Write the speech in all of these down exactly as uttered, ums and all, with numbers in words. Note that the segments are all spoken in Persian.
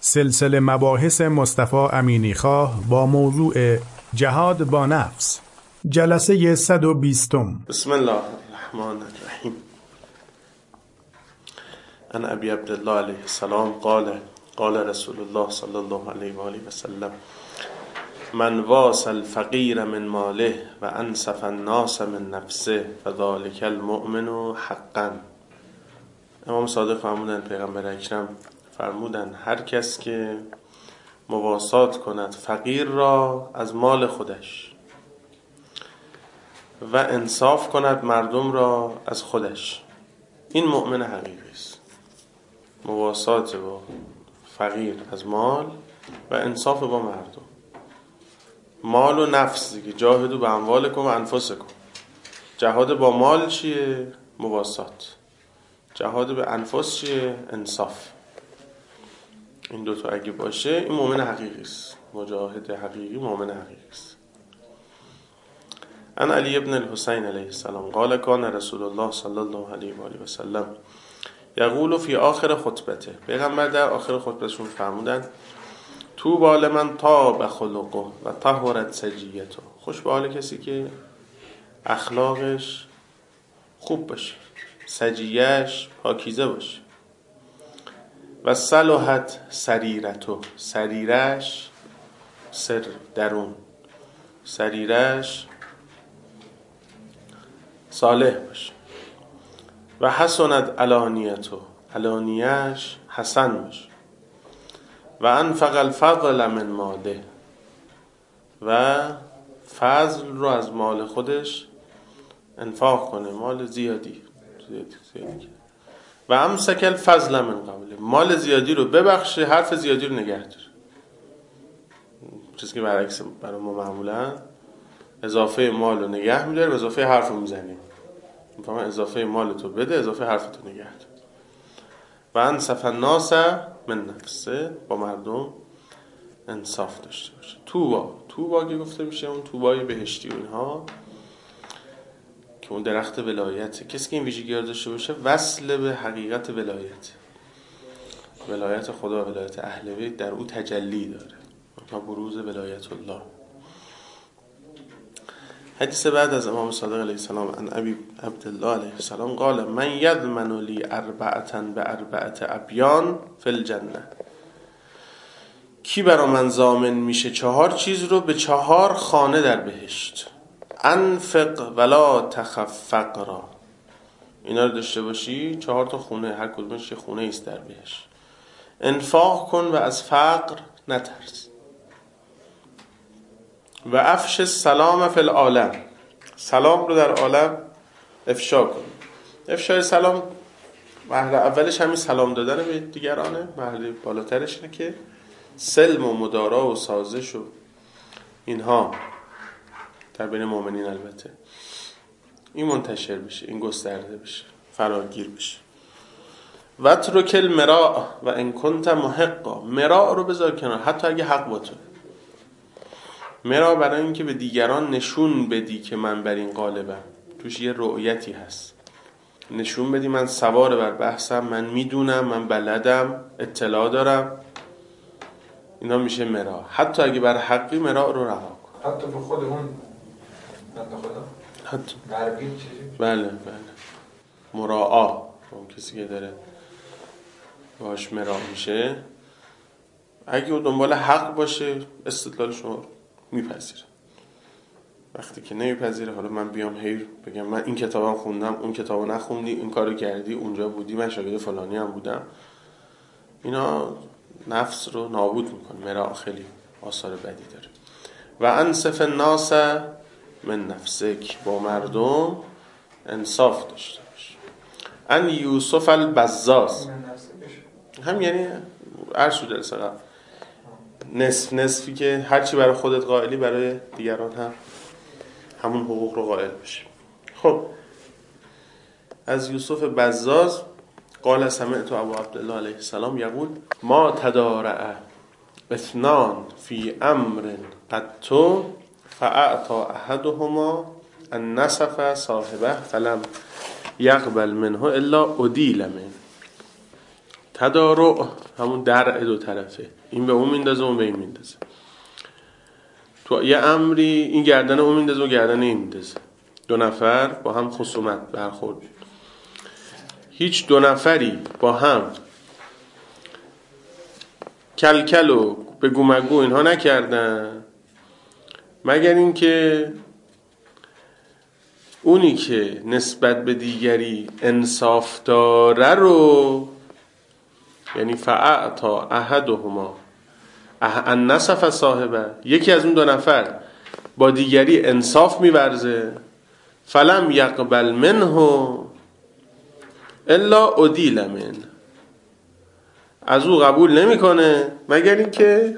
سلسله مباحث مصطفی امینی خواه با موضوع جهاد با نفس، جلسه صد و بیستم. بسم الله الرحمن الرحیم. عن ابی عبدالله علیه السلام قال قال رسول الله صلی الله علیه و آله و سلم: من واس الفقیر من ماله و انصف الناس من نفسه فذلک المؤمن حقا. امام صادق فرمودن، پیغمبر اکرم فرمودن هر کس که مواسات کند فقیر را از مال خودش و انصاف کند مردم را از خودش، این مؤمن حقیقی است. مواسات با فقیر از مال و انصاف با مردم. مال و نفس دیگه، جاهدوا به اموالکم و انفسکم. جهاد با مال چیه؟ مواسات. جهاد به انفس چیه؟ انصاف. این دوتا اگه باشه این مؤمن حقیقی است. مجاهد حقیقی مؤمن حقیقی است. عن علی ابن الحسین علیه السلام قال کان رسول الله صلی الله علیه و آله و سلم یقول فی آخر خطبته. پیغمبر در آخر خطبتشون فرمودن: طوبی لمن طاب خلقه و طهرت سجیته. خوش به حال کسی که اخلاقش خوب باشه، سجیهش پاکیزه باشه. و صلحت سریرته، سریرش سر درون، سریرش صالح باشه. و حسنت علانیته، علانیش حسن باشه. و انفق الفضل من ماله، و فضل رو از مال خودش انفاق کنه، مال زیادی زیادی زیادی. و امسک الفضل من قبله، مال زیادی رو ببخشه، حرف زیادی رو نگه داره. چیزی که برعکس برای ما معمولا اضافه مال رو نگه میداره و اضافه حرف رو میزنیم. میفهمم اضافه مال تو بده، اضافه حرف تو نگه داره. و انصف الناس من نفسه، با مردم انصاف داشته باشه. توبا، توبا که گفته میشه اون توبای بهشتی و اینها که اون درخت ولایت، کسی که این ویژگی رو داشته باشه وصل به حقیقت ولایت، ولایت خدا، ولایت اهل بیت در او تجلی داره و بروز ولایت الله. حدیث بعد از امام صادق علیه السلام عن ابی عبدالله علیه السلام قال من یضمن لی اربعة باربعة ابیان فی الجنه. کی برا من ضامن میشه چهار چیز رو به چهار خانه در بهشت؟ انفق ولا تخف فقرا. اینا رو داشته باشی، چهار تا خونه، هر کدومش یه خونه ایست در بهشت. انفاق کن و از فقر نترس. و افش السلام فی العالم، سلام رو در عالم افشا کن. افشای سلام مرحله اولش همین سلام دادن به دیگرانه، مرحله بالاترش اینه که سلم و مدارا و سازش و اینها در بین مؤمنین البته این منتشر بشه، این گسترده بشه، فراگیر بشه. و اترک المراء و ان کنت محقا. مراء رو بذار کنار، حتی اگه حق با تو. مراء برای اینکه به دیگران نشون بدی که من بر این غالبم، توش یه رؤیتی هست، نشون بدی من سوار بر بحثم، من میدونم، من بلدم، اطلاع دارم. اینا میشه مراء. حتی اگه بر حقی مراء رو رها کن، حتی به خودمون بنده خدا حتی غربی چیزی. بله بله مراعا، اون کسی که داره باش مراء میشه، اگه او دنبال حق باشه استدلال شما میپذیره. وقتی که نمیپذیره، حالا من بیام هی بگم من این کتابم خوندم، اون کتابو نخوندی، این کارو کردی، اونجا بودی، من شاگرد فلانی هم بودم، اینا نفس رو نابود میکنه. مراء خیلی آثار بدی داره. و انصف الناس من نفسک، با مردم انصاف داشته باش. ان یوسف البزاز، هم یعنی عرض شده جلسه قبل، نصف نصفی که هرچی برای خودت قائلی برای دیگران هم همون حقوق رو قائل بشی. خب از یوسف بزاز قال سمعت ابو عبدالله علیه السلام یقول ما تدارع اثنان فی امر قط فاعطى احدهما النصف صاحبه فلم یقبل منه الا ادیل منه. تدارع همون درع دو طرفه، این به اون میندازه اون به این میندازه. تو یه امری این گردن اون میندازه و گردن این میندازه، دو نفر با هم خصومت برخورد. هیچ دو نفری با هم کلکل و بگو مگو اینها نکردن مگر این که اونی که نسبت به دیگری انصاف داره رو، یعنی فاعطا احدهما ان نصف صاحبه، یکی از اون دو نفر با دیگری انصاف می‌ورزه، فلم یقبل منه الا ادیل من، از او قبول نمیکنه مگر اینکه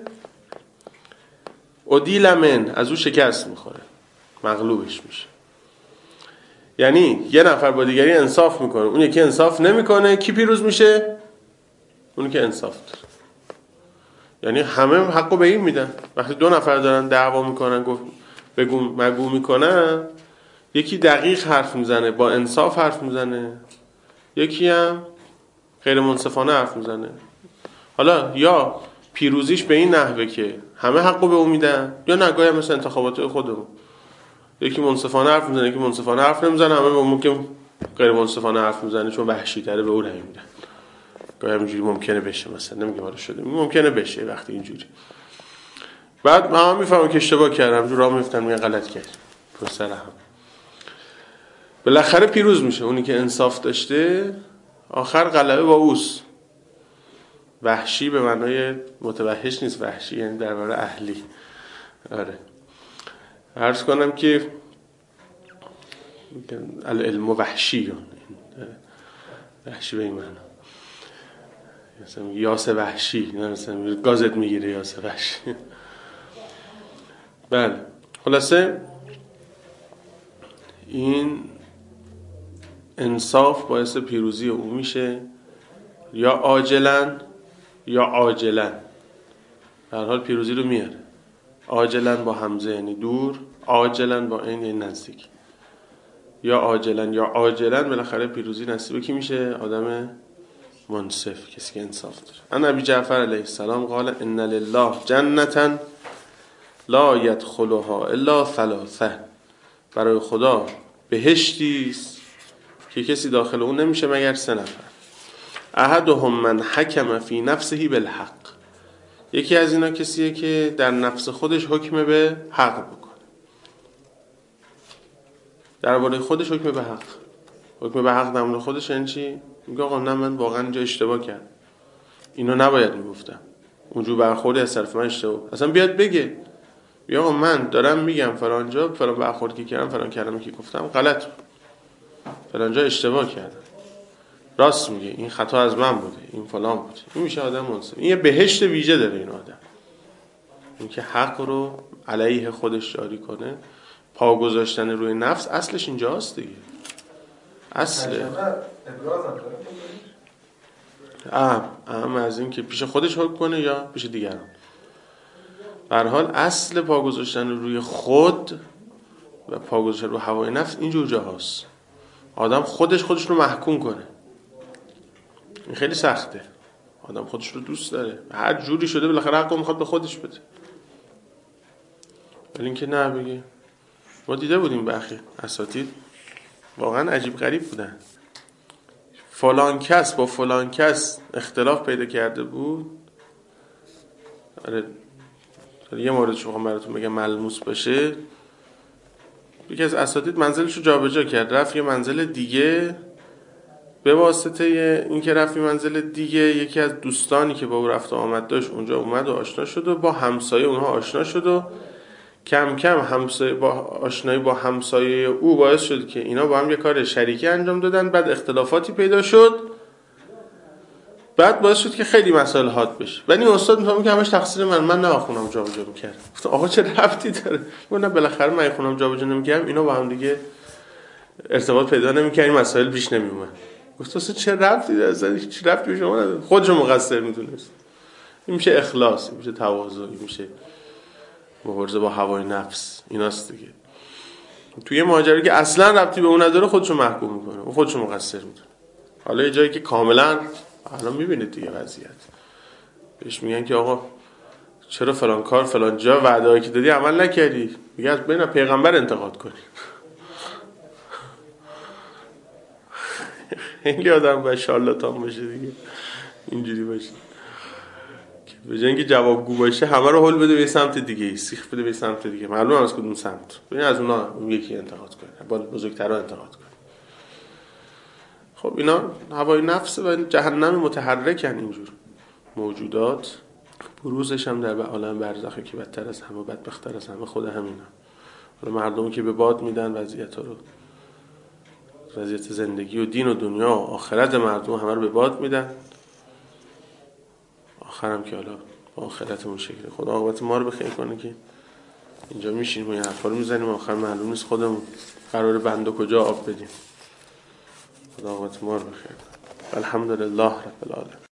ادیل من، از او شکست میخوره، مغلوبش میشه. یعنی یه نفر با دیگری انصاف میکنه، اون یکی انصاف نمیکنه، کی پیروز میشه؟ اونی که انصاف داره. یعنی همه حقو به این میدن. وقتی دو نفر دارن دعوا میکنن، گفت بگو مگو میکنن، یکی دقیق حرف میزنه، با انصاف حرف میزنه، یکی هم غیر منصفانه حرف میزنه. حالا یا پیروزیش به این نحوه که همه حقو به اون میدن، یا نگاه مثل انتخابات خودمون، یکی منصفانه حرف میزنه، یکی منصفانه حرف نمیزنه، همه به اون که غیر منصفانه حرف میزنه چون وحشی تره به اون رأی میدن. گاهی اینجوری ممکنه بشه، مثلا نمیگم حالا شده، ممکنه بشه وقتی اینجوری. بعد همه میفهمن که اشتباه کردم، جو راه میفتن میگن غلط کردم، پسر هم بالاخره پیروز میشه اونی که انصاف داشته، آخر غلبه با اوست. وحشی به معنای متوحش نیست، وحشی یعنی در واقع اهلی. آره عرض کنم که العلم وحشی، وحشی به این معنی مثلا یاس وحشی، نه مثلا گازت میگیره یاس وحشی. بله خلاصه این انصاف باعث پیروزی او میشه، یا عاجلاً یا عاجلاً، در حال پیروزی رو میاره. عاجلاً با همزه یعنی دور، عاجلاً با این یعنی نزدیک. یا عاجلاً یا عاجلاً بالاخره پیروزی نصیب کی میشه؟ آدم منصف، کسی که انصاف داره. ان ابی جعفر علیه السلام قال ان لله جنة لا يدخلها الا ثلاثه، برای خدا بهشتی است که کسی داخل اون نمیشه مگر سه نفر. احدهم من حکم فی نفسه بالحق، یکی از اینا کسیه که در نفس خودش حکم به حق بکنه، درباره خودش حکم به حق. حکم به حق در خودش یعنی چی؟ میگه آقا نه من واقعا اینجا اشتباه کردم، اینو نباید میگفتم، اونجور برخوردی از طرف من اشتباه. اصلا بیاد بگه بیا آقا من دارم میگم فلان جا فلان برخوردی که کردم، فلان کلمه که گفتم غلط، فلان جا اشتباه کردم، راست میگه، این خطا از من بوده، این فلان بوده. این میشه آدم منصف. این یه بهشت ویژه داره این آدم، این که حق رو علیه خودش جاری کنه. پا گذاشتن روی نفس اصلش اینجاست دیگه. اصله اهم اهم از این که پیش خودش حکم کنه یا پیش دیگران. به هر حال اصل پا گذاشتن روی خود و پا گذاشتن روی هوای نفس اینجور جاهاست. آدم خودش خودش رو محکوم کنه، این خیلی سخته. آدم خودش رو دوست داره، هر جوری شده بالاخره حقو میخواد به خودش بده. ولی اینکه نه بگه. ما دیده بودیم برخی اساتید واقعا عجیب غریب بودن. فلان کس با فلان کس اختلاف پیدا کرده بود. آره یه مورد شما براتون بگم ملموس باشه. یکی از اساتید منزلش رو جابجا کرد، رفت یه منزل دیگه. به واسطه این که رفت یه منزل دیگه، یکی از دوستانی که با او رفت و آمد داشت اونجا اومد و آشنا شد و با همسایه اونها آشنا شد و کم کم همسایه با آشنایی با همسایه او باعث شد که اینا با هم یه کار شریکی انجام دادن. بعد اختلافاتی پیدا شد، بعد باعث شد که خیلی مسائل حاد بشه. ولی استاد میگه که همش تقصیر من، من نه خونم جابجا می‌کردم. گفتم آقا چه ربطی داره؟ گفتم بالاخره من خونم جابجا نمی‌کردم، اینا با هم دیگه ارتباط پیدا نمی‌کردن، مسائل پیش نمی‌اومد. گفتم اصلا چه ربطی داره؟ اصلا هیچ ربطی به شما نداره. خودشو مقصر می‌دونست. این میشه اخلاص، این میشه تواضع، این میشه مبارزه با هوای نفس. ایناست دیگه. توی ماجرایی که اصلا ربطی به اون نداره خودشو محکوم میکنه، اون خودشو مقصر میدونه. حالا یه جایی که کاملا الان میبینید دیگه وضعیت. بهش میگن که آقا چرا فلان کار فلان جا وعده‌ای که دادی عمل نکردی؟ میگه از بین پیغمبر انتقاد کنی. خیلی آدم باید شارلاتان باشه دیگه، اینجوری باشه که به جای اینکه جوابگو باشه همه رو هول بده به سمت دیگه، سیخ بده به سمت دیگه، معلومه از کدوم سمت. ببین از اونا اون یکی انتقاد کنه، با بزرگترا انتقاد کنه. خب اینا هوای نفس و جهنم متحرکن. اینجور موجودات بروزش هم در عالم برزخه که بدتر از همه، بدبختر از همه خود همینا. حالا مردمی که به باد میدن وضعیت ها رو، وضعیت زندگی و دین و دنیا و آخرت مردم همه رو به باد میدن، آخرم که حالا با آخرتمون شکل خدا عاقبت ما رو بخیر کنه که اینجا میشینیم و این حرفا رو میزنیم آخر معلوم نیست خودمون قراره بنده کجا آب بدیم. خدا عاقبت ما رو بخیر کنه. الحمدلله رب العالمین.